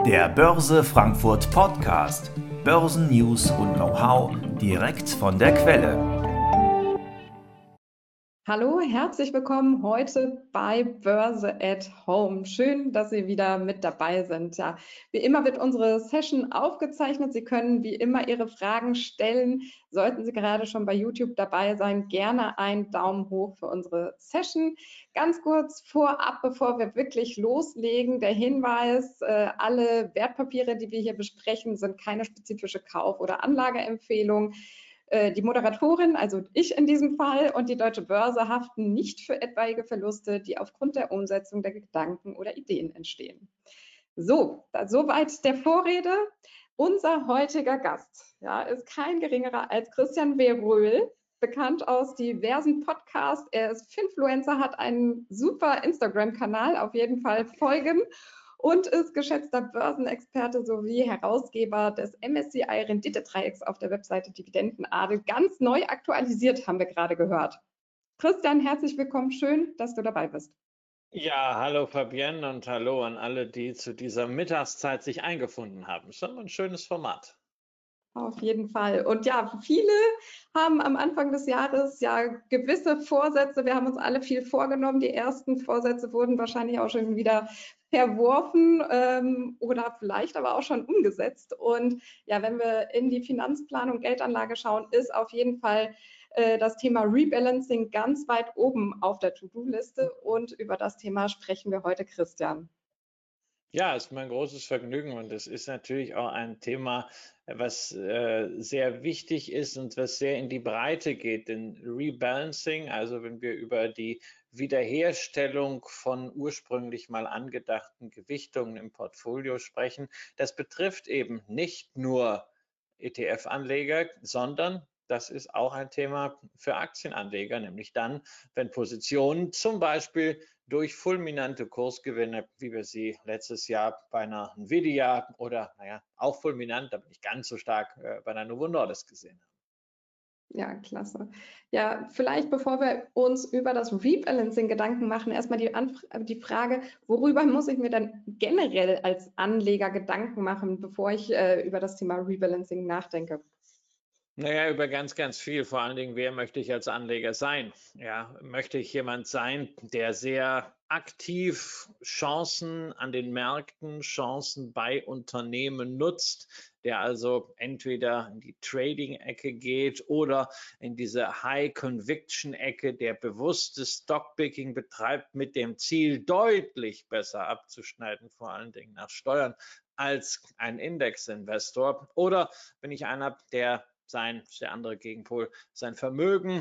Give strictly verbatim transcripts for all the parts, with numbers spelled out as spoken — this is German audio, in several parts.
Der Börse Frankfurt Podcast. Börsennews und Know-how direkt von der Quelle. Hallo, herzlich willkommen heute bei Börse at Home. Schön, dass Sie wieder mit dabei sind. Ja, wie immer wird unsere Session aufgezeichnet. Sie können wie immer Ihre Fragen stellen. Sollten Sie gerade schon bei YouTube dabei sein, gerne einen Daumen hoch für unsere Session. Ganz kurz vorab, bevor wir wirklich loslegen, der Hinweis, äh, alle Wertpapiere, die wir hier besprechen, sind keine spezifische Kauf- oder Anlageempfehlung. Die Moderatorin, also ich in diesem Fall, und die Deutsche Börse haften nicht für etwaige Verluste, die aufgrund der Umsetzung der Gedanken oder Ideen entstehen. So, soweit der Vorrede. Unser heutiger Gast ja, ist kein geringerer als Christian Weröhl, bekannt aus diversen Podcasts. Er ist Finfluencer, hat einen super Instagram-Kanal, auf jeden Fall folgen, und ist geschätzter Börsenexperte sowie Herausgeber des M S C I Rendite-Dreiecks auf der Webseite Dividendenadel. Ganz neu aktualisiert, haben wir gerade gehört. Christian, herzlich willkommen. Schön, dass du dabei bist. Ja, hallo Fabienne und hallo an alle, die zu dieser Mittagszeit sich eingefunden haben. Schon ein schönes Format. Auf jeden Fall. Und ja, viele haben am Anfang des Jahres ja gewisse Vorsätze. Wir haben uns alle viel vorgenommen. Die ersten Vorsätze wurden wahrscheinlich auch schon wieder verworfen ähm, oder vielleicht aber auch schon umgesetzt. Und ja, wenn wir in die Finanzplanung, Geldanlage schauen, ist auf jeden Fall äh, das Thema Rebalancing ganz weit oben auf der To-Do-Liste. Und über das Thema sprechen wir heute, Christian. Ja, es ist mein großes Vergnügen und es ist natürlich auch ein Thema, was äh, sehr wichtig ist und was sehr in die Breite geht. Denn Rebalancing, also wenn wir über die Wiederherstellung von ursprünglich mal angedachten Gewichtungen im Portfolio sprechen, das betrifft eben nicht nur E T F-Anleger, sondern das ist auch ein Thema für Aktienanleger, nämlich dann, wenn Positionen zum Beispiel durch fulminante Kursgewinne, wie wir sie letztes Jahr bei einer Nvidia oder, naja, auch fulminant, aber nicht ganz so stark äh, bei einer Novo Nordisk gesehen haben. Ja, klasse. Ja, vielleicht bevor wir uns über das Rebalancing Gedanken machen, erstmal die, Anf die Frage, worüber muss ich mir dann generell als Anleger Gedanken machen, bevor ich äh, über das Thema Rebalancing nachdenke? Naja, über ganz, ganz viel. Vor allen Dingen, wer möchte ich als Anleger sein? Ja, möchte ich jemand sein, der sehr aktiv Chancen an den Märkten, Chancen bei Unternehmen nutzt, der also entweder in die Trading-Ecke geht oder in diese High-Conviction-Ecke, der bewusstes Stockpicking betreibt mit dem Ziel, deutlich besser abzuschneiden, vor allen Dingen nach Steuern, als ein Index-Investor? Oder bin ich einer, der sein, ist der andere Gegenpol, sein Vermögen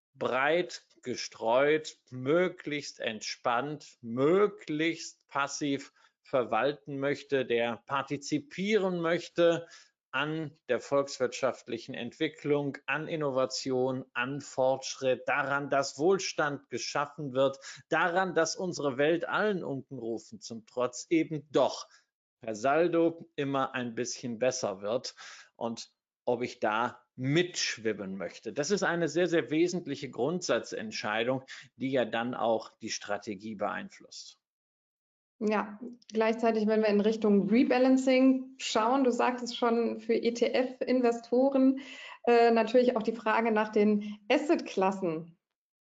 breit gestreut, möglichst entspannt, möglichst passiv verwalten möchte, der partizipieren möchte an der volkswirtschaftlichen Entwicklung, an Innovation, an Fortschritt, daran, dass Wohlstand geschaffen wird, daran, dass unsere Welt allen Unkenrufen zum Trotz eben doch per Saldo immer ein bisschen besser wird. Und ob ich da mitschwimmen möchte. Das ist eine sehr, sehr wesentliche Grundsatzentscheidung, die ja dann auch die Strategie beeinflusst. Ja, gleichzeitig, wenn wir in Richtung Rebalancing schauen, du sagtest schon, für E T F-Investoren äh, natürlich auch die Frage nach den Asset-Klassen.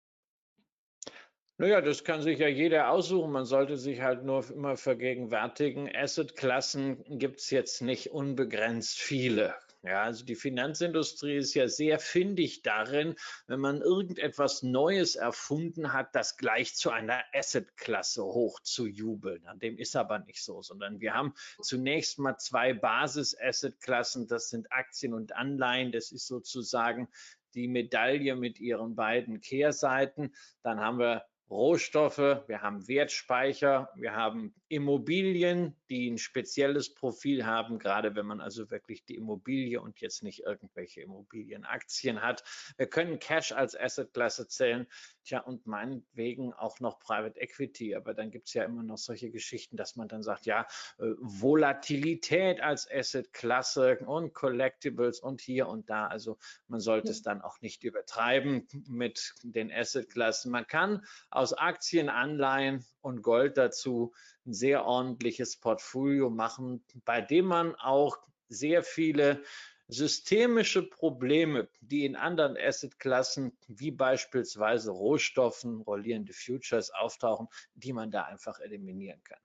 Naja, das kann sich ja jeder aussuchen. Man sollte sich halt nur immer vergegenwärtigen, Assetklassen gibt es jetzt nicht unbegrenzt viele. Ja, also die Finanzindustrie ist ja sehr findig darin, wenn man irgendetwas Neues erfunden hat, das gleich zu einer Assetklasse hochzujubeln. Dem ist aber nicht so, sondern wir haben zunächst mal zwei Basis-Assetklassen, das sind Aktien und Anleihen. Das ist sozusagen die Medaille mit ihren beiden Kehrseiten. Dann haben wir Rohstoffe, wir haben Wertspeicher, wir haben Immobilien, die ein spezielles Profil haben, gerade wenn man also wirklich die Immobilie und jetzt nicht irgendwelche Immobilienaktien hat. Wir können Cash als Assetklasse zählen, tja, und meinetwegen auch noch Private Equity, aber dann gibt es ja immer noch solche Geschichten, dass man dann sagt, ja, Volatilität als Assetklasse und Collectibles und hier und da, also man sollte es dann auch nicht übertreiben mit den Assetklassen. Man kann aus Aktien, Anleihen und Gold dazu ein sehr ordentliches Portfolio machen, bei dem man auch sehr viele systemische Probleme, die in anderen Assetklassen wie beispielsweise Rohstoffen, rollierende Futures auftauchen, die man da einfach eliminieren kann.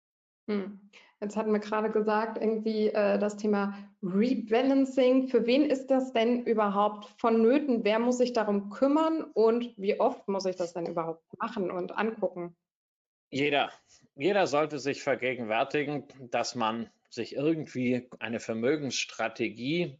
Hm. Jetzt hatten wir gerade gesagt, irgendwie äh, das Thema Rebalancing. Für wen ist das denn überhaupt vonnöten? Wer muss sich darum kümmern und wie oft muss ich das denn überhaupt machen und angucken? Jeder, jeder sollte sich vergegenwärtigen, dass man sich irgendwie eine Vermögensstrategie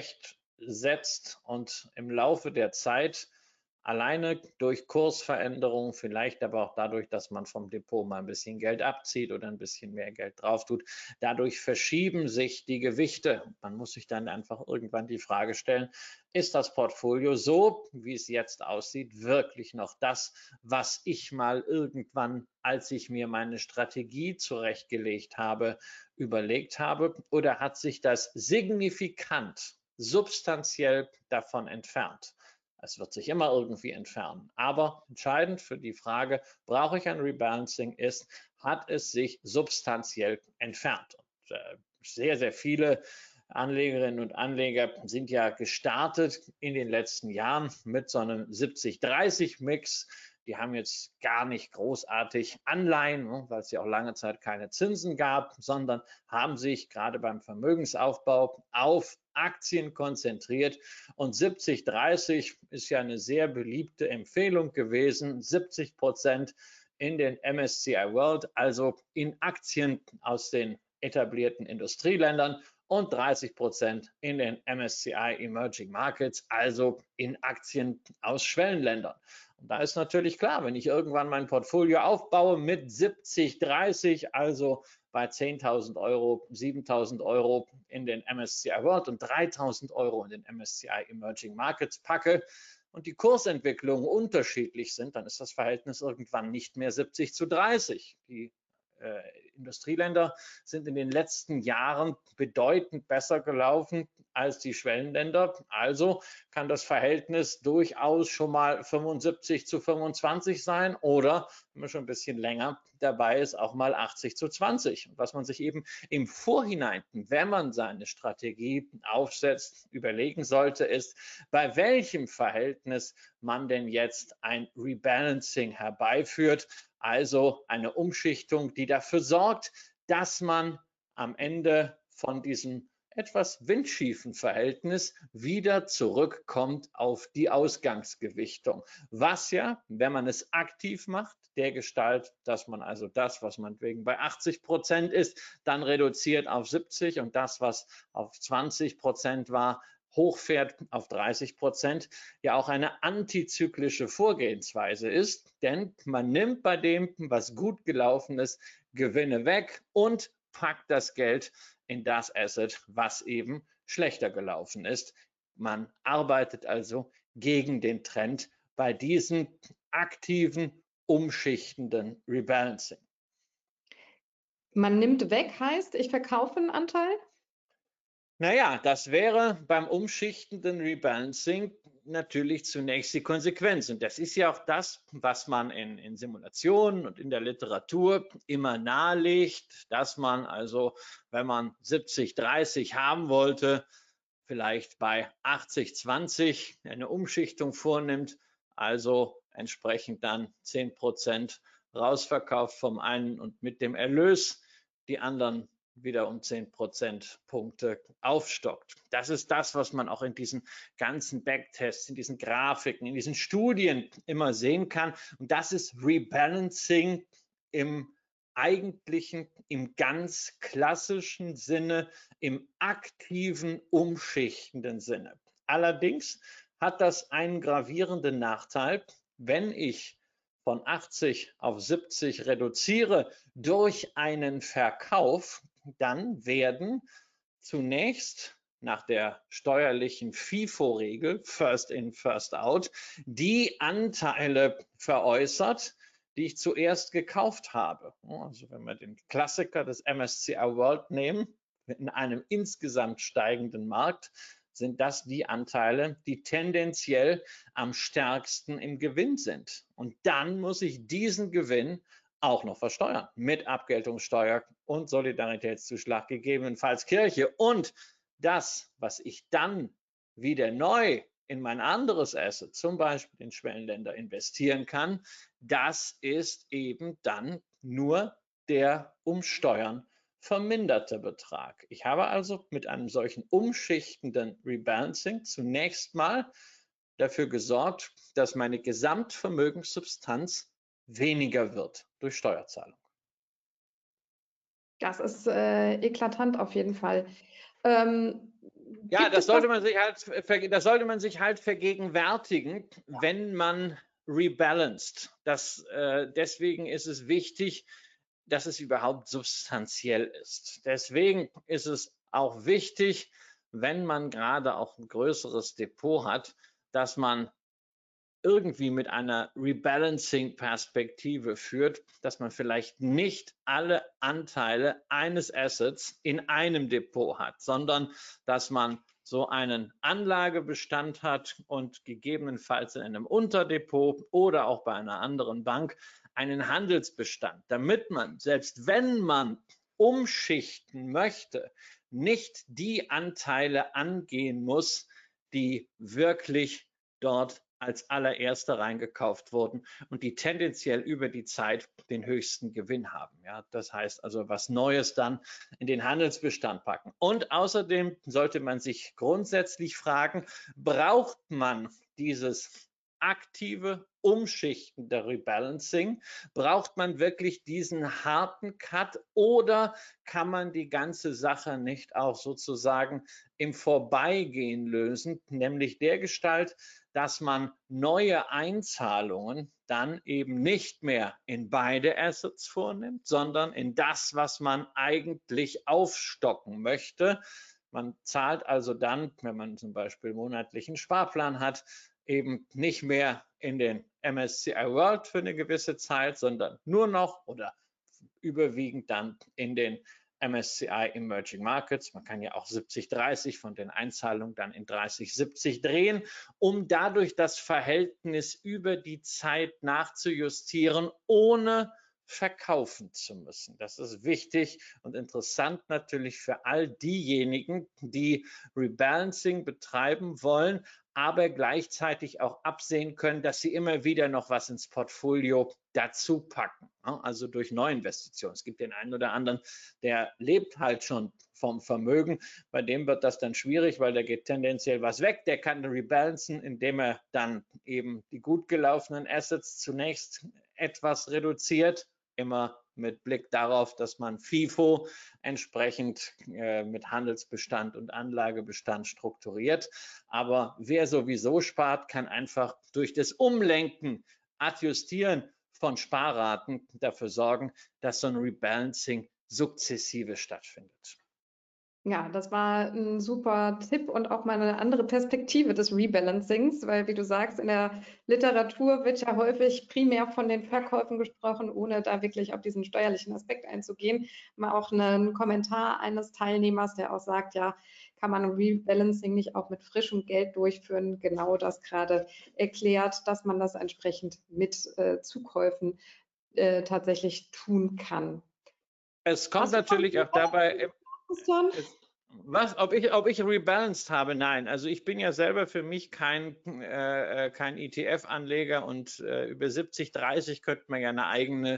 zurechtsetzt und im Laufe der Zeit alleine durch Kursveränderungen, vielleicht aber auch dadurch, dass man vom Depot mal ein bisschen Geld abzieht oder ein bisschen mehr Geld drauf tut, dadurch verschieben sich die Gewichte. Man muss sich dann einfach irgendwann die Frage stellen, ist das Portfolio so, wie es jetzt aussieht, wirklich noch das, was ich mal irgendwann, als ich mir meine Strategie zurechtgelegt habe, überlegt habe, oder hat sich das signifikant, substanziell davon entfernt? Es wird sich immer irgendwie entfernen. Aber entscheidend für die Frage, brauche ich ein Rebalancing, ist, hat es sich substanziell entfernt? Und, äh, sehr, sehr viele Anlegerinnen und Anleger sind ja gestartet in den letzten Jahren mit so einem siebzig dreißig Mix. Die haben jetzt gar nicht großartig Anleihen, weil es ja auch lange Zeit keine Zinsen gab, sondern haben sich gerade beim Vermögensaufbau auf Aktien konzentriert. Und siebzig dreißig ist ja eine sehr beliebte Empfehlung gewesen. siebzig Prozent in den M S C I World, also in Aktien aus den etablierten Industrieländern, und dreißig Prozent in den M S C I Emerging Markets, also in Aktien aus Schwellenländern. Und da ist natürlich klar, wenn ich irgendwann mein Portfolio aufbaue mit siebzig dreißig, also bei zehntausend Euro, siebentausend Euro in den M S C I World und dreitausend Euro in den M S C I Emerging Markets packe und die Kursentwicklungen unterschiedlich sind, dann ist das Verhältnis irgendwann nicht mehr siebzig zu dreißig. Die äh, Industrieländer sind in den letzten Jahren bedeutend besser gelaufen als die Schwellenländer. Also kann das Verhältnis durchaus schon mal fünfundsiebzig zu fünfundzwanzig sein oder, wenn man schon ein bisschen länger dabei ist, auch mal achtzig zu zwanzig. Und was man sich eben im Vorhinein, wenn man seine Strategie aufsetzt, überlegen sollte, ist, bei welchem Verhältnis man denn jetzt ein Rebalancing herbeiführt, also eine Umschichtung, die dafür sorgt, dass man am Ende von diesem etwas windschiefen Verhältnis wieder zurückkommt auf die Ausgangsgewichtung. Was ja, wenn man es aktiv macht, der Gestalt, dass man also das, was man wegen bei achtzig Prozent ist, dann reduziert auf siebzig und das, was auf zwanzig Prozent war, hochfährt auf dreißig Prozent, ja auch eine antizyklische Vorgehensweise ist, denn man nimmt bei dem, was gut gelaufen ist, Gewinne weg und packt das Geld in das Asset, was eben schlechter gelaufen ist. Man arbeitet also gegen den Trend bei diesem aktiven, umschichtenden Rebalancing. Man nimmt weg heißt, ich verkaufe einen Anteil? Naja, das wäre beim umschichtenden Rebalancing natürlich zunächst die Konsequenz. Und das ist ja auch das, was man in, in Simulationen und in der Literatur immer nahelegt, dass man also, wenn man siebzig dreißig haben wollte, vielleicht bei achtzig zwanzig eine Umschichtung vornimmt, also entsprechend dann zehn Prozent rausverkauft vom einen und mit dem Erlös die anderen wieder um zehn Prozentpunkte aufstockt. Das ist das, was man auch in diesen ganzen Backtests, in diesen Grafiken, in diesen Studien immer sehen kann. Und das ist Rebalancing im eigentlichen, im ganz klassischen Sinne, im aktiven, umschichtenden Sinne. Allerdings hat das einen gravierenden Nachteil, wenn ich von achtzig auf siebzig reduziere durch einen Verkauf, dann werden zunächst nach der steuerlichen FIFO-Regel, First in, First out, die Anteile veräußert, die ich zuerst gekauft habe. Also wenn wir den Klassiker des M S C I World nehmen, in einem insgesamt steigenden Markt, sind das die Anteile, die tendenziell am stärksten im Gewinn sind. Und dann muss ich diesen Gewinn auch noch versteuern mit Abgeltungssteuer und Solidaritätszuschlag, gegebenenfalls Kirche. Und das, was ich dann wieder neu in mein anderes Asset, zum Beispiel in Schwellenländer, investieren kann, das ist eben dann nur der um Steuern verminderte Betrag. Ich habe also mit einem solchen umschichtenden Rebalancing zunächst mal dafür gesorgt, dass meine Gesamtvermögenssubstanz weniger wird durch Steuerzahlung. Das ist äh, eklatant auf jeden Fall. Ähm, ja, das sollte man sich halt, das sollte man sich halt vergegenwärtigen, wenn man rebalanced. Das, äh, deswegen ist es wichtig, dass es überhaupt substanziell ist. Deswegen ist es auch wichtig, wenn man gerade auch ein größeres Depot hat, dass man irgendwie mit einer Rebalancing-Perspektive führt, dass man vielleicht nicht alle Anteile eines Assets in einem Depot hat, sondern dass man so einen Anlagebestand hat und gegebenenfalls in einem Unterdepot oder auch bei einer anderen Bank einen Handelsbestand, damit man, selbst wenn man umschichten möchte, nicht die Anteile angehen muss, die wirklich dort als allererste reingekauft wurden und die tendenziell über die Zeit den höchsten Gewinn haben. Ja, das heißt also was Neues dann in den Handelsbestand packen. Und außerdem sollte man sich grundsätzlich fragen, braucht man dieses aktive Umschichten der Rebalancing? Braucht man wirklich diesen harten Cut oder kann man die ganze Sache nicht auch sozusagen im Vorbeigehen lösen, nämlich der Gestalt, dass man neue Einzahlungen dann eben nicht mehr in beide Assets vornimmt, sondern in das, was man eigentlich aufstocken möchte. Man zahlt also dann, wenn man zum Beispiel monatlichen Sparplan hat, eben nicht mehr in den M S C I World für eine gewisse Zeit, sondern nur noch oder überwiegend dann in den M S C I Emerging Markets. Man kann ja auch siebzig dreißig von den Einzahlungen dann in dreißig siebzig drehen, um dadurch das Verhältnis über die Zeit nachzujustieren, ohne verkaufen zu müssen. Das ist wichtig und interessant natürlich für all diejenigen, die Rebalancing betreiben wollen, aber gleichzeitig auch absehen können, dass sie immer wieder noch was ins Portfolio dazu packen, also durch Neuinvestitionen. Es gibt den einen oder anderen, der lebt halt schon vom Vermögen, bei dem wird das dann schwierig, weil da geht tendenziell was weg. Der kann rebalancen, indem er dann eben die gut gelaufenen Assets zunächst etwas reduziert, immer mit Blick darauf, dass man FIFO entsprechend äh, mit Handelsbestand und Anlagebestand strukturiert. Aber wer sowieso spart, kann einfach durch das Umlenken, Adjustieren von Sparraten dafür sorgen, dass so ein Rebalancing sukzessive stattfindet. Ja, das war ein super Tipp und auch mal eine andere Perspektive des Rebalancings, weil, wie du sagst, in der Literatur wird ja häufig primär von den Verkäufen gesprochen, ohne da wirklich auf diesen steuerlichen Aspekt einzugehen. Mal auch einen Kommentar eines Teilnehmers, der auch sagt, ja, kann man ein Rebalancing nicht auch mit frischem Geld durchführen? Genau das gerade erklärt, dass man das entsprechend mit äh, Zukäufen äh, tatsächlich tun kann. Es kommt natürlich auch dabei, es, was, ob ich, ob ich rebalanced habe? Nein, also ich bin ja selber für mich kein, äh, kein E T F-Anleger und äh, über siebzig dreißig könnte man ja eine eigene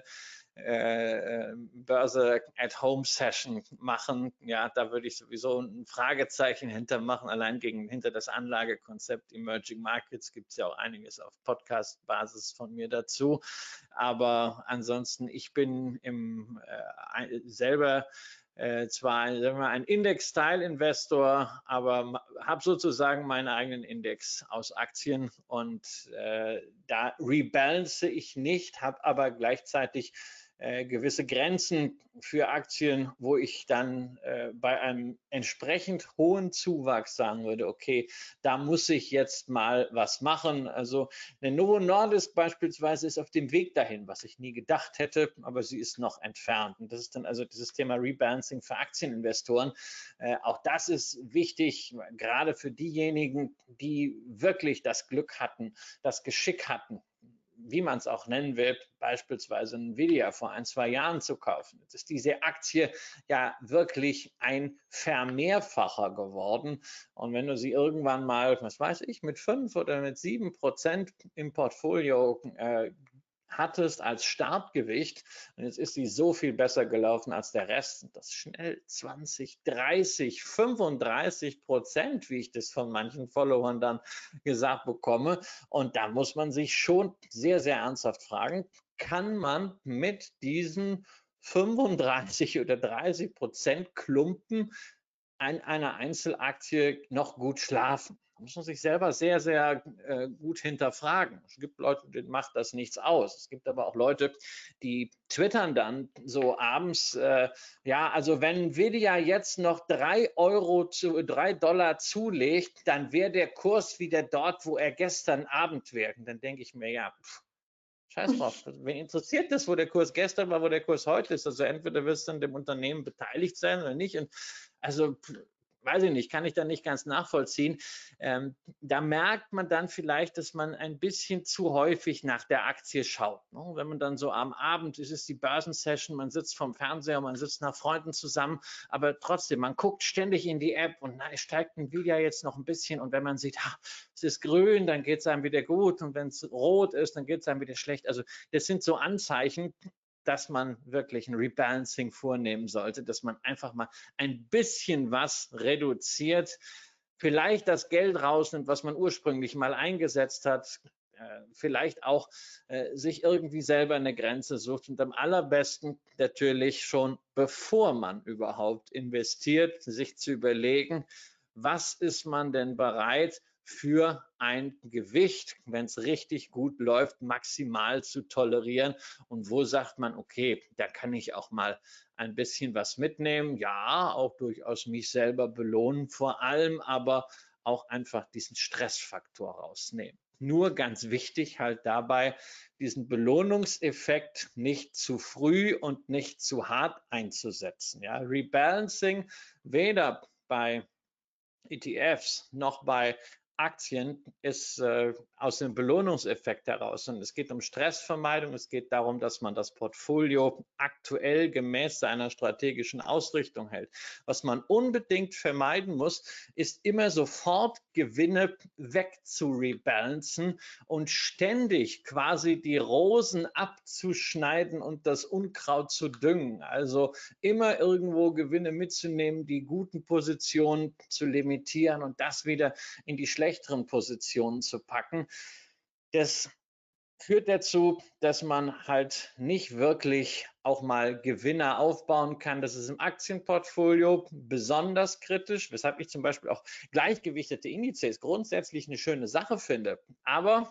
äh, Börse at Home Session machen. Ja, da würde ich sowieso ein Fragezeichen hinter machen. Allein gegen, hinter das Anlagekonzept Emerging Markets gibt es ja auch einiges auf Podcast-Basis von mir dazu. Aber ansonsten, ich bin im, äh, selber Äh, zwar sagen wir, ein Index-Style-Investor, aber habe sozusagen meinen eigenen Index aus Aktien und äh, da rebalance ich nicht, habe aber gleichzeitig äh, gewisse Grenzen für Aktien, wo ich dann äh, bei einem entsprechend hohen Zuwachs sagen würde, okay, da muss ich jetzt mal was machen. Also eine Novo Nordisk beispielsweise ist auf dem Weg dahin, was ich nie gedacht hätte, aber sie ist noch entfernt. Und das ist dann also dieses Thema Rebalancing für Aktieninvestoren. Äh, auch das ist wichtig, gerade für diejenigen, die wirklich das Glück hatten, das Geschick hatten, wie man es auch nennen will, beispielsweise Nvidia vor ein, zwei Jahren zu kaufen. Jetzt ist diese Aktie ja wirklich ein Vermehrfacher geworden. Und wenn du sie irgendwann mal, was weiß ich, mit fünf oder mit sieben Prozent im Portfolio äh, hattest als Startgewicht, und jetzt ist sie so viel besser gelaufen als der Rest, und das schnell zwanzig, dreißig, fünfunddreißig Prozent, wie ich das von manchen Followern dann gesagt bekomme. Und da muss man sich schon sehr, sehr ernsthaft fragen, kann man mit diesen fünfunddreißig oder dreißig Prozent Klumpen an einer Einzelaktie noch gut schlafen? Da muss man sich selber sehr, sehr äh, gut hinterfragen. Es gibt Leute, denen macht das nichts aus. Es gibt aber auch Leute, die twittern dann so abends, äh, ja, also wenn Nvidia jetzt noch drei Euro zu, drei Dollar zulegt, dann wäre der Kurs wieder dort, wo er gestern Abend wäre. Und dann denke ich mir, ja, pff, scheiß drauf. Wen interessiert das, wo der Kurs gestern war, wo der Kurs heute ist? Also entweder wirst du an dem Unternehmen beteiligt sein oder nicht. Und also weiß ich nicht, kann ich da nicht ganz nachvollziehen. Ähm, da merkt man dann vielleicht, dass man ein bisschen zu häufig nach der Aktie schaut. Ne? Wenn man dann so am Abend, es ist die Börsensession, man sitzt vorm Fernseher, man sitzt nach Freunden zusammen, aber trotzdem, man guckt ständig in die App und na, steigt Nvidia jetzt noch ein bisschen, und wenn man sieht, ha, es ist grün, dann geht es einem wieder gut, und wenn es rot ist, dann geht es einem wieder schlecht. Also das sind so Anzeichen, dass man wirklich ein Rebalancing vornehmen sollte, dass man einfach mal ein bisschen was reduziert, vielleicht das Geld rausnimmt, was man ursprünglich mal eingesetzt hat, äh, vielleicht auch äh, sich irgendwie selber eine Grenze sucht, und am allerbesten natürlich schon, bevor man überhaupt investiert, sich zu überlegen, was ist man denn bereit für ein Gewicht, wenn es richtig gut läuft, maximal zu tolerieren, und wo sagt man, okay, da kann ich auch mal ein bisschen was mitnehmen, ja, auch durchaus mich selber belohnen, vor allem aber auch einfach diesen Stressfaktor rausnehmen. Nur ganz wichtig halt dabei, diesen Belohnungseffekt nicht zu früh und nicht zu hart einzusetzen. Ja, Rebalancing weder bei E T Fs noch bei Aktien ist äh, aus dem Belohnungseffekt heraus. Und es geht um Stressvermeidung. Es geht darum, dass man das Portfolio aktuell gemäß seiner strategischen Ausrichtung hält. Was man unbedingt vermeiden muss, ist immer sofort Gewinne wegzurebalancen und ständig quasi die Rosen abzuschneiden und das Unkraut zu düngen. Also immer irgendwo Gewinne mitzunehmen, die guten Positionen zu limitieren und das wieder in die schlechteren Positionen zu packen. Das führt dazu, dass man halt nicht wirklich auch mal Gewinner aufbauen kann. Das ist im Aktienportfolio besonders kritisch, weshalb ich zum Beispiel auch gleichgewichtete Indizes grundsätzlich eine schöne Sache finde. Aber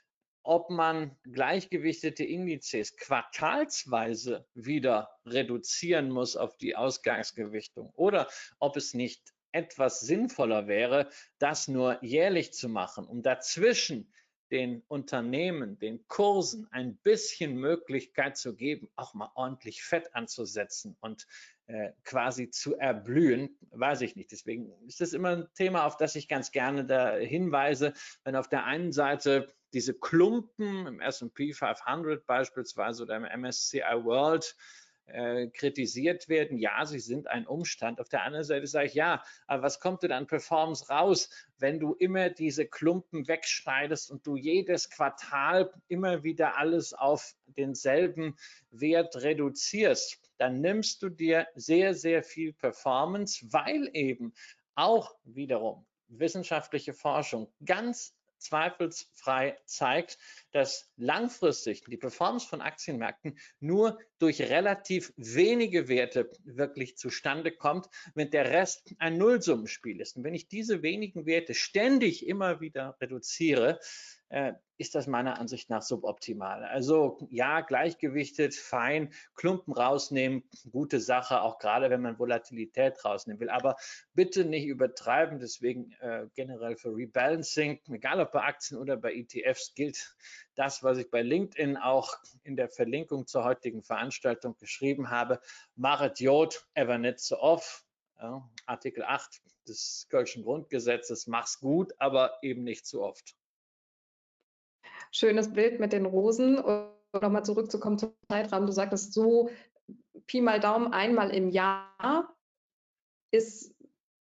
ob man gleichgewichtete Indizes quartalsweise wieder reduzieren muss auf die Ausgangsgewichtung oder ob es nicht etwas sinnvoller wäre, das nur jährlich zu machen, um dazwischen den Unternehmen, den Kursen ein bisschen Möglichkeit zu geben, auch mal ordentlich Fett anzusetzen und äh, quasi zu erblühen, weiß ich nicht. Deswegen ist das immer ein Thema, auf das ich ganz gerne da hinweise, wenn auf der einen Seite diese Klumpen im S und P fünfhundert beispielsweise oder im M S C I World äh, kritisiert werden, ja, sie sind ein Umstand. Auf der anderen Seite sage ich, ja, aber was kommt denn an Performance raus, wenn du immer diese Klumpen wegschneidest und du jedes Quartal immer wieder alles auf denselben Wert reduzierst? Dann nimmst du dir sehr, sehr viel Performance, weil eben auch wiederum wissenschaftliche Forschung ganz zweifelsfrei zeigt, dass langfristig die Performance von Aktienmärkten nur durch relativ wenige Werte wirklich zustande kommt, wenn der Rest ein Nullsummenspiel ist. Und wenn ich diese wenigen Werte ständig immer wieder reduziere, äh, ist das meiner Ansicht nach suboptimal. Also ja, gleichgewichtet, fein, Klumpen rausnehmen, gute Sache, auch gerade wenn man Volatilität rausnehmen will. Aber bitte nicht übertreiben, deswegen äh, generell für Rebalancing, egal ob bei Aktien oder bei E T Fs, gilt das, was ich bei LinkedIn auch in der Verlinkung zur heutigen Veranstaltung geschrieben habe. Machet Jod, ever nicht so oft. Ja, Artikel acht des Kölschen Grundgesetzes, mach's gut, aber eben nicht zu oft. Schönes Bild mit den Rosen. Und nochmal zurückzukommen zum Zeitrahmen. Du sagtest so, Pi mal Daumen einmal im Jahr. Ist,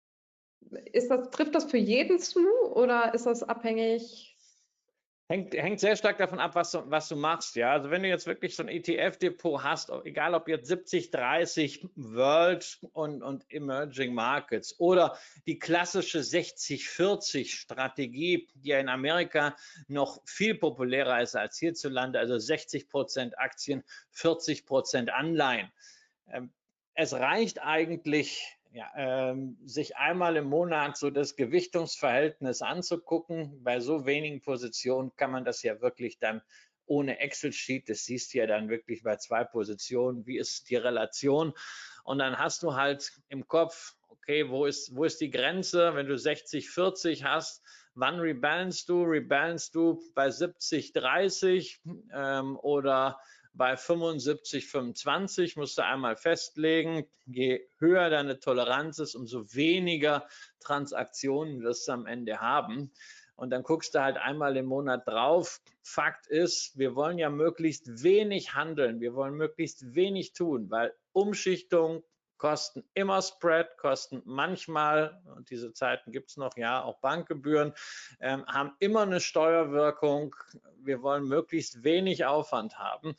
ist das, trifft das für jeden zu oder ist das abhängig? Hängt, hängt sehr stark davon ab, was du, was du machst. Ja, also wenn du jetzt wirklich so ein E T F-Depot hast, egal ob jetzt siebzig dreißig World und, und Emerging Markets oder die klassische sechzig vierzig Strategie, die ja in Amerika noch viel populärer ist als hierzulande, also sechzig Prozent Aktien, vierzig Prozent Anleihen. Ähm, es reicht eigentlich, ja, ähm, sich einmal im Monat so das Gewichtungsverhältnis anzugucken. Bei so wenigen Positionen kann man das ja wirklich dann ohne Excel-Sheet, das siehst du ja dann wirklich bei zwei Positionen, wie ist die Relation, und dann hast du halt im Kopf, okay, wo ist, wo ist die Grenze, wenn du sechzig vierzig hast, wann rebalance du? Rebalance du bei siebzig dreißig ähm, oder bei fünfundsiebzig fünfundzwanzig, musst du einmal festlegen, je höher deine Toleranz ist, umso weniger Transaktionen wirst du am Ende haben. Und dann guckst du halt einmal im Monat drauf. Fakt ist, wir wollen ja möglichst wenig handeln, wir wollen möglichst wenig tun, weil Umschichtung kosten immer Spread, kosten manchmal, und diese Zeiten gibt es noch, ja, auch Bankgebühren, ähm, haben immer eine Steuerwirkung. Wir wollen möglichst wenig Aufwand haben.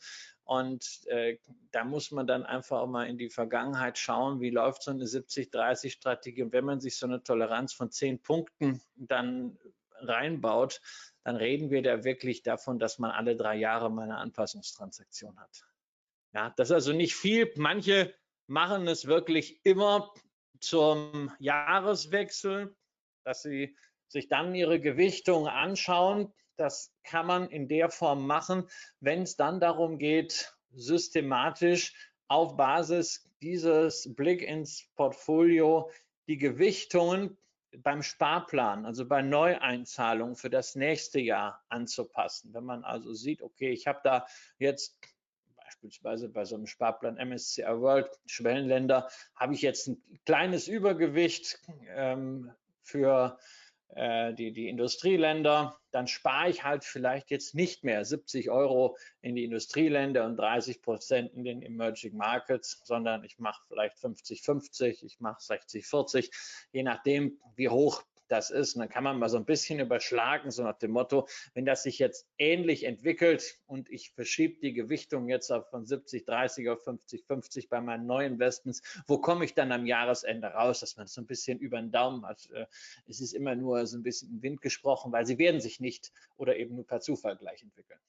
Und äh, da muss man dann einfach auch mal in die Vergangenheit schauen, wie läuft so eine siebzig dreißig Strategie. Und wenn man sich so eine Toleranz von zehn Punkten dann reinbaut, dann reden wir da wirklich davon, dass man alle drei Jahre mal eine Anpassungstransaktion hat. Ja, das ist also nicht viel. Manche machen es wirklich immer zum Jahreswechsel, dass sie sich dann ihre Gewichtung anschauen. Das kann man in der Form machen, wenn es dann darum geht, systematisch auf Basis dieses Blick ins Portfolio die Gewichtungen beim Sparplan, also bei Neueinzahlungen für das nächste Jahr anzupassen. Wenn man also sieht, okay, ich habe da jetzt beispielsweise bei so einem Sparplan M S C I World, Schwellenländer, habe ich jetzt ein kleines Übergewicht ähm, für äh, die, die Industrieländer, dann spare ich halt vielleicht jetzt nicht mehr siebzig Euro in die Industrieländer und dreißig Prozent in den Emerging Markets, sondern ich mache vielleicht fünfzig fünfzig, ich mache sechzig vierzig, je nachdem, wie hoch das ist. Und dann kann man mal so ein bisschen überschlagen, so nach dem Motto, wenn das sich jetzt ähnlich entwickelt und ich verschiebe die Gewichtung jetzt auf von siebzig dreißig auf fünfzig fünfzig bei meinen neuen Investments, wo komme ich dann am Jahresende raus, dass man so ein bisschen über den Daumen hat. Es ist immer nur so ein bisschen im Wind gesprochen, weil sie werden sich nicht oder eben nur per Zufall gleich entwickeln.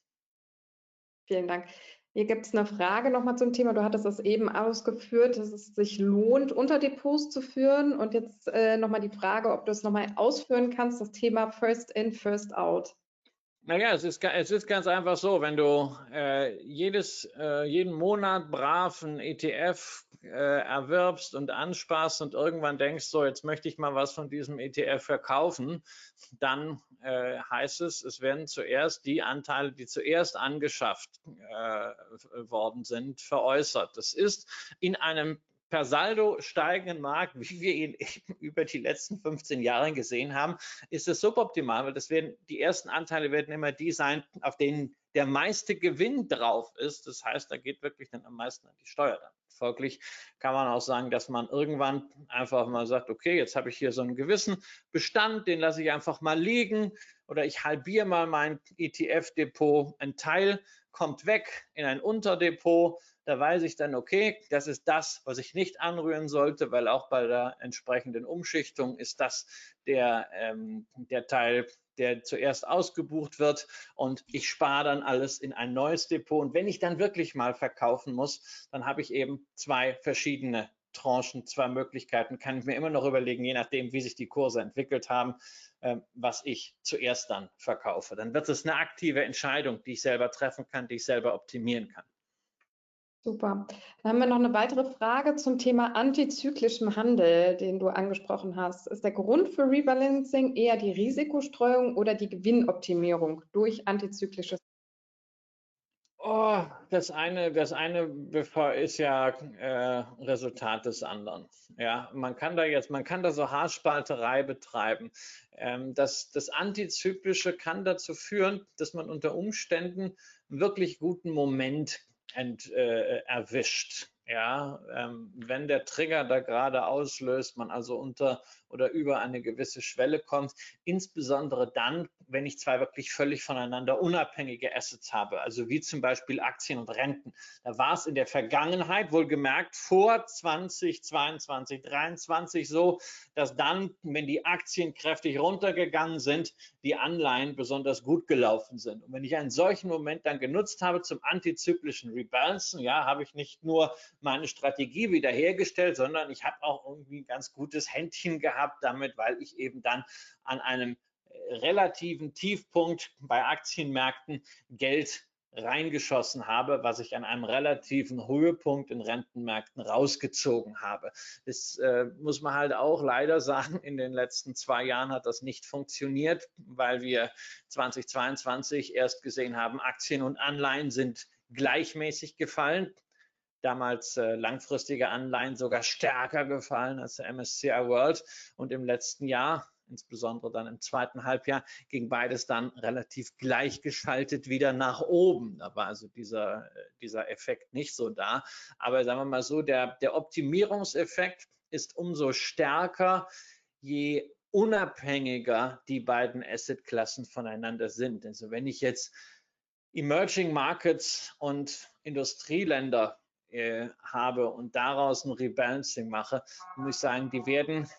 Vielen Dank. Hier gibt es eine Frage nochmal zum Thema. Du hattest das eben ausgeführt, dass es sich lohnt, Unterdepots zu führen. Und jetzt äh, nochmal die Frage, ob du es nochmal ausführen kannst, das Thema First in, First out. Naja, es ist, es ist ganz einfach so, wenn du äh, jedes, äh, jeden Monat brav einen E T F äh, erwirbst und ansparst und irgendwann denkst, so jetzt möchte ich mal was von diesem E T F verkaufen, dann äh, heißt es, es werden zuerst die Anteile, die zuerst angeschafft äh, worden sind, veräußert. Das ist in einem per Saldo steigenden Markt, wie wir ihn über die letzten fünfzehn Jahre gesehen haben, ist es suboptimal, weil das werden, die ersten Anteile werden immer die sein, auf denen der meiste Gewinn drauf ist. Das heißt, da geht wirklich dann am meisten an die Steuer dann. Folglich kann man auch sagen, dass man irgendwann einfach mal sagt, okay, jetzt habe ich hier so einen gewissen Bestand, den lasse ich einfach mal liegen oder ich halbiere mal mein E T F-Depot, ein Teil kommt weg in ein Unterdepot. Da weiß ich dann, okay, das ist das, was ich nicht anrühren sollte, weil auch bei der entsprechenden Umschichtung ist das der, ähm, der Teil, der zuerst ausgebucht wird, und ich spare dann alles in ein neues Depot. Und wenn ich dann wirklich mal verkaufen muss, dann habe ich eben zwei verschiedene Tranchen, zwei Möglichkeiten, kann ich mir immer noch überlegen, je nachdem, wie sich die Kurse entwickelt haben, was ich zuerst dann verkaufe. Dann wird es eine aktive Entscheidung, die ich selber treffen kann, die ich selber optimieren kann. Super. Dann haben wir noch eine weitere Frage zum Thema antizyklischem Handel, den du angesprochen hast. Ist der Grund für Rebalancing eher die Risikostreuung oder die Gewinnoptimierung durch antizyklisches? Oh, das eine, das eine ist ja äh, Resultat des anderen. Ja, man kann da jetzt, man kann da so Haarspalterei betreiben. Ähm, das, das Antizyklische kann dazu führen, dass man unter Umständen einen wirklich guten Moment ent, äh, erwischt. Ja, ähm, wenn der Trigger da gerade auslöst, man also unter oder über eine gewisse Schwelle kommt, insbesondere dann, wenn ich zwei wirklich völlig voneinander unabhängige Assets habe, also wie zum Beispiel Aktien und Renten. Da war es in der Vergangenheit, wohlgemerkt vor zwanzig zweiundzwanzig, dreiundzwanzig so, dass dann, wenn die Aktien kräftig runtergegangen sind, die Anleihen besonders gut gelaufen sind. Und wenn ich einen solchen Moment dann genutzt habe zum antizyklischen Rebalancen, ja, habe ich nicht nur meine Strategie wiederhergestellt, sondern ich habe auch irgendwie ein ganz gutes Händchen gehabt damit, weil ich eben dann an einem relativen Tiefpunkt bei Aktienmärkten Geld reingeschossen habe, was ich an einem relativen Höhepunkt in Rentenmärkten rausgezogen habe. Das äh, muss man halt auch leider sagen, in den letzten zwei Jahren hat das nicht funktioniert, weil wir zwanzig zweiundzwanzig erst gesehen haben, Aktien und Anleihen sind gleichmäßig gefallen. Damals äh, langfristige Anleihen sogar stärker gefallen als der M S C I World. Und im letzten Jahr, insbesondere dann im zweiten Halbjahr, ging beides dann relativ gleichgeschaltet wieder nach oben. Da war also dieser, dieser Effekt nicht so da. Aber sagen wir mal so, der, der Optimierungseffekt ist umso stärker, je unabhängiger die beiden Assetklassen voneinander sind. Also wenn ich jetzt Emerging Markets und Industrieländer äh, habe und daraus ein Rebalancing mache, muss ich sagen, die werden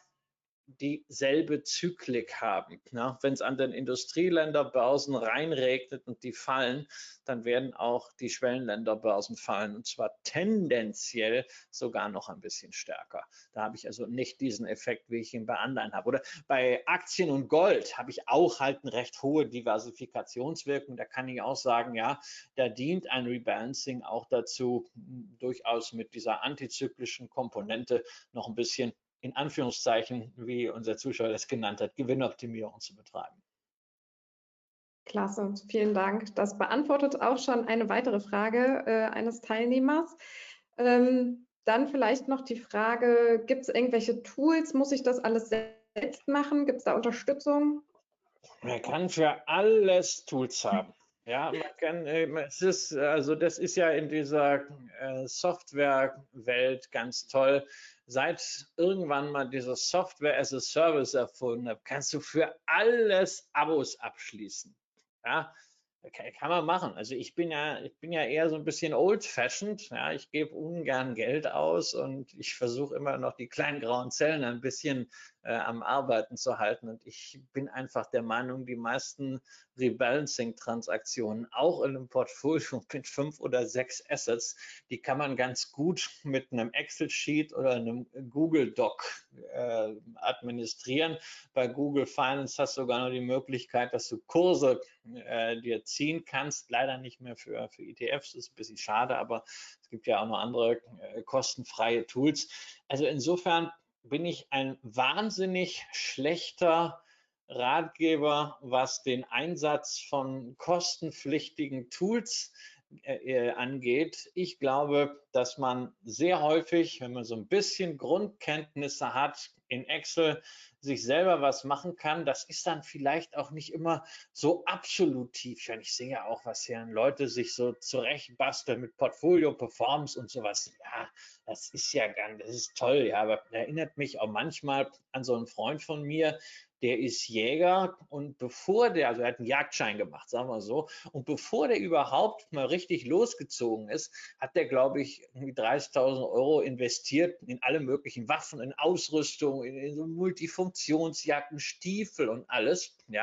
dieselbe Zyklik haben. Ja, wenn es an den Industrieländerbörsen reinregnet und die fallen, dann werden auch die Schwellenländerbörsen fallen, und zwar tendenziell sogar noch ein bisschen stärker. Da habe ich also nicht diesen Effekt, wie ich ihn bei Anleihen habe. Oder bei Aktien und Gold habe ich auch halt eine recht hohe Diversifikationswirkung. Da kann ich auch sagen, ja, da dient ein Rebalancing auch dazu, durchaus mit dieser antizyklischen Komponente noch ein bisschen, in Anführungszeichen, wie unser Zuschauer das genannt hat, Gewinnoptimierung zu betreiben. Klasse, vielen Dank. Das beantwortet auch schon eine weitere Frage äh, eines Teilnehmers. Ähm, dann vielleicht noch die Frage, gibt es irgendwelche Tools? Muss ich das alles selbst machen? Gibt es da Unterstützung? Man kann für alles Tools haben. Ja, man kann, es ist, also das ist ja in dieser äh, Softwarewelt ganz toll. Seit irgendwann mal diese Software as a Service erfunden hat, kannst du für alles Abos abschließen. Ja, kann man machen. Also ich bin ja, ich bin ja eher so ein bisschen old-fashioned. Ja, ich gebe ungern Geld aus und ich versuche immer noch die kleinen grauen Zellen ein bisschen äh, am Arbeiten zu halten. Und ich bin einfach der Meinung, die meisten Rebalancing-Transaktionen, auch in einem Portfolio mit fünf oder sechs Assets, die kann man ganz gut mit einem Excel-Sheet oder einem Google-Doc äh, administrieren. Bei Google Finance hast du sogar noch die Möglichkeit, dass du Kurse äh, dir ziehen kannst. Leider nicht mehr für, für E T Fs, das ist ein bisschen schade, aber es gibt ja auch noch andere äh, kostenfreie Tools. Also insofern bin ich ein wahnsinnig schlechter Ratgeber, was den Einsatz von kostenpflichtigen Tools äh, angeht. Ich glaube, dass man sehr häufig, wenn man so ein bisschen Grundkenntnisse hat in Excel, sich selber was machen kann. Das ist dann vielleicht auch nicht immer so absolut tief. Ich sehe ja auch, was hier Leute sich so zurechtbasteln mit Portfolio Performance und sowas. Ja, das ist ja ganz, das ist toll, ja, aber erinnert mich auch manchmal an so einen Freund von mir, der ist Jäger, und bevor der, also er hat einen Jagdschein gemacht, sagen wir so, und bevor der überhaupt mal richtig losgezogen ist, hat der, glaube ich, dreißigtausend Euro investiert in alle möglichen Waffen, in Ausrüstung, in, in so Multifunktionsjacken, Stiefel und alles, ja, aber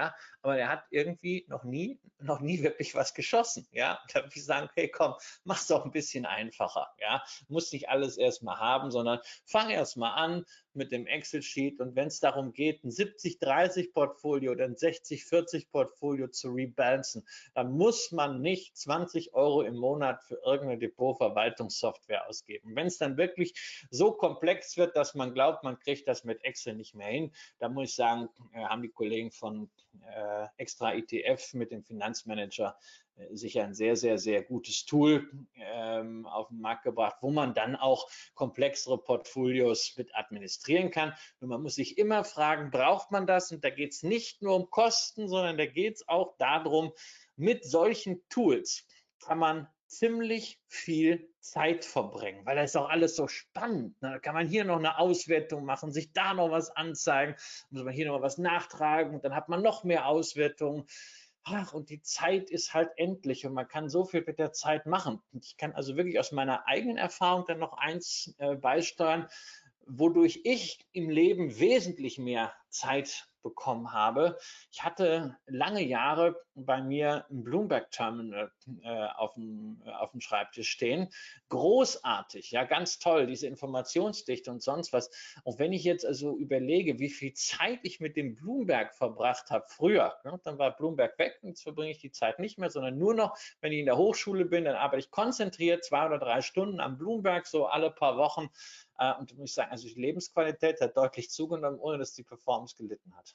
aber der hat irgendwie noch nie, noch nie wirklich was geschossen. Ja, da würde ich sagen, okay, komm, mach's doch ein bisschen einfacher. Ja, muss nicht alles erstmal haben, sondern fang erstmal an mit dem Excel-Sheet, und wenn es darum geht, ein siebzig dreißig Portfolio oder ein sechzig vierzig Portfolio zu rebalancen, dann muss man nicht zwanzig Euro im Monat für irgendeine Depotverwaltungssoftware ausgeben. Wenn es dann wirklich so komplex wird, dass man glaubt, man kriegt das mit Excel nicht mehr hin, dann muss ich sagen, haben die Kollegen von äh, Extra E T F mit dem Finanzmanager äh, sicher ein sehr, sehr, sehr gutes Tool ähm, auf den Markt gebracht, wo man dann auch komplexere Portfolios mit administrieren kann. Und man muss sich immer fragen, braucht man das? Und da geht es nicht nur um Kosten, sondern da geht es auch darum, mit solchen Tools kann man ziemlich viel Zeit verbringen, weil das ist auch alles so spannend. Ne? Da kann man hier noch eine Auswertung machen, sich da noch was anzeigen, muss man hier noch was nachtragen und dann hat man noch mehr Auswertungen. Ach, und die Zeit ist halt endlich und man kann so viel mit der Zeit machen. Und ich kann also wirklich aus meiner eigenen Erfahrung dann noch eins äh, beisteuern, wodurch ich im Leben wesentlich mehr Zeit bekommen habe. Ich hatte lange Jahre bei mir ein Bloomberg-Terminal äh, auf, dem, äh, auf dem Schreibtisch stehen. Großartig, ja, ganz toll, diese Informationsdichte und sonst was. Und wenn ich jetzt also überlege, wie viel Zeit ich mit dem Bloomberg verbracht habe früher, ne, dann war Bloomberg weg und jetzt verbringe ich die Zeit nicht mehr, sondern nur noch, wenn ich in der Hochschule bin, dann arbeite ich konzentriert zwei oder drei Stunden am Bloomberg, so alle paar Wochen. Und da muss ich sagen, also die Lebensqualität hat deutlich zugenommen, ohne dass die Performance gelitten hat.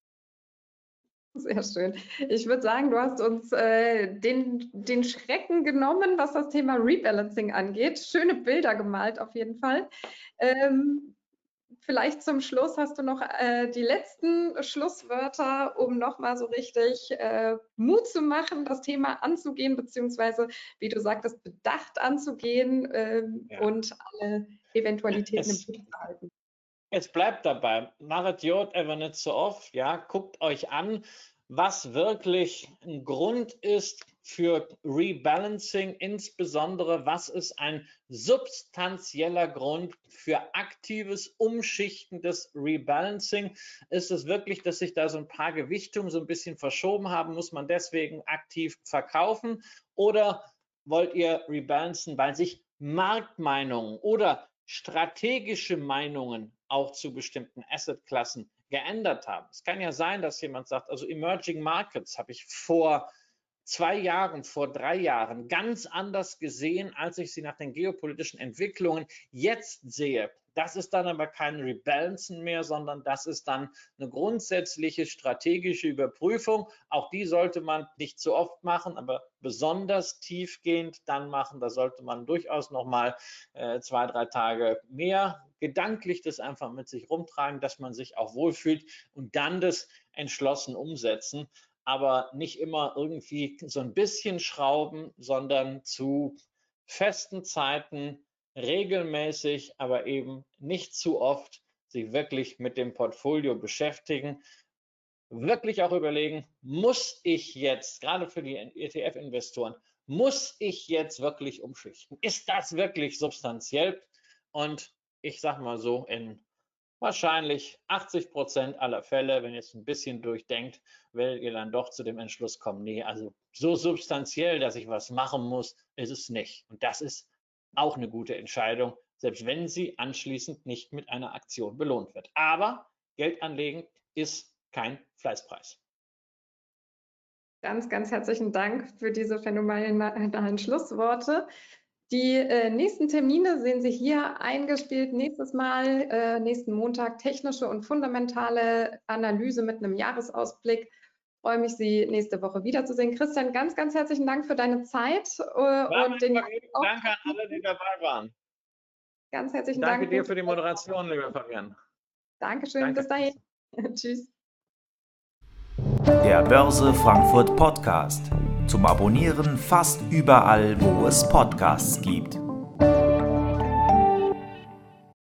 Sehr schön. Ich würde sagen, du hast uns äh, den, den Schrecken genommen, was das Thema Rebalancing angeht. Schöne Bilder gemalt auf jeden Fall. Ähm, vielleicht zum Schluss hast du noch äh, die letzten Schlusswörter, um nochmal so richtig äh, Mut zu machen, das Thema anzugehen, beziehungsweise, wie du sagtest, bedacht anzugehen äh, ja. und alle Eventualitäten es, im Blick zu halten. Es bleibt dabei, machet Jod ever nicht so oft, ja, guckt euch an, was wirklich ein Grund ist für Rebalancing, insbesondere was ist ein substanzieller Grund für aktives Umschichten des Rebalancing. Ist es wirklich, dass sich da so ein paar Gewichtungen so ein bisschen verschoben haben, muss man deswegen aktiv verkaufen, oder wollt ihr rebalancen, weil sich Marktmeinungen oder strategische Meinungen auch zu bestimmten Assetklassen geändert haben? Es kann ja sein, dass jemand sagt, also Emerging Markets habe ich vor zwei Jahren, vor drei Jahren ganz anders gesehen, als ich sie nach den geopolitischen Entwicklungen jetzt sehe. Das ist dann aber kein Rebalancen mehr, sondern das ist dann eine grundsätzliche strategische Überprüfung. Auch die sollte man nicht zu oft machen, aber besonders tiefgehend dann machen. Da sollte man durchaus noch mal äh, zwei, drei Tage mehr gedanklich das einfach mit sich rumtragen, dass man sich auch wohlfühlt und dann das entschlossen umsetzen. Aber nicht immer irgendwie so ein bisschen schrauben, sondern zu festen Zeiten regelmäßig, aber eben nicht zu oft sich wirklich mit dem Portfolio beschäftigen. Wirklich auch überlegen, muss ich jetzt, gerade für die E T F-Investoren, muss ich jetzt wirklich umschichten? Ist das wirklich substanziell? Und ich sage mal so, in wahrscheinlich achtzig Prozent aller Fälle, wenn ihr es ein bisschen durchdenkt, werdet ihr dann doch zu dem Entschluss kommen, nee, also so substanziell, dass ich was machen muss, ist es nicht. Und das ist auch eine gute Entscheidung, selbst wenn sie anschließend nicht mit einer Aktion belohnt wird. Aber Geld anlegen ist kein Fleißpreis. Ganz, ganz herzlichen Dank für diese phänomenalen Schlussworte. Die äh, nächsten Termine sehen Sie hier eingespielt. Nächstes Mal, äh, nächsten Montag, technische und fundamentale Analyse mit einem Jahresausblick. Ich freue mich, Sie nächste Woche wiederzusehen. Christian, ganz, ganz herzlichen Dank für deine Zeit. Äh, und den Danke an alle, die dabei waren. Ganz herzlichen Danke Dank. Danke dir für die Moderation, lieber Fabian. Dankeschön, Danke. Bis dahin. Tschüss. Der Börse Frankfurt Podcast. Zum Abonnieren fast überall, wo es Podcasts gibt.